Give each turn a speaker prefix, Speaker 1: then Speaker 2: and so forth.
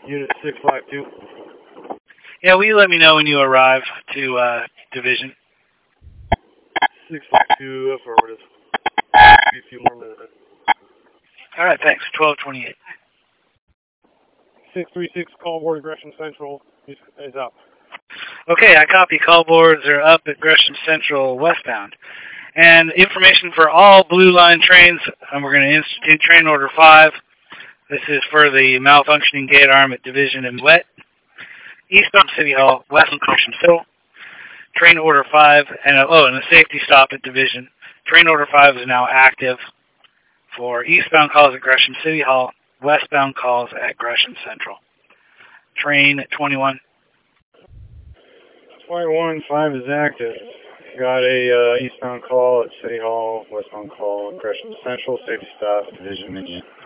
Speaker 1: Unit 652.
Speaker 2: Yeah, will you let me know when you arrive to Division?
Speaker 1: 652, affirmative. Be a few more minutes.
Speaker 2: All right, thanks. 1228.
Speaker 1: 636, call board Gresham Central is up.
Speaker 2: Okay, I copy. Call boards are up at Gresham Central westbound. And information for all Blue Line trains, and we're going to institute train order 5. This is for the malfunctioning gate arm at Division and Wet. Eastbound City Hall, westbound Gresham Central. Train order 5, and a safety stop at Division. Train order 5 is now active for eastbound calls at Gresham City Hall, westbound calls at Gresham Central. Train 21.
Speaker 1: 21-5 is active. Got a eastbound call at City Hall, westbound call at Gresham Central, safety stop, Division Minion.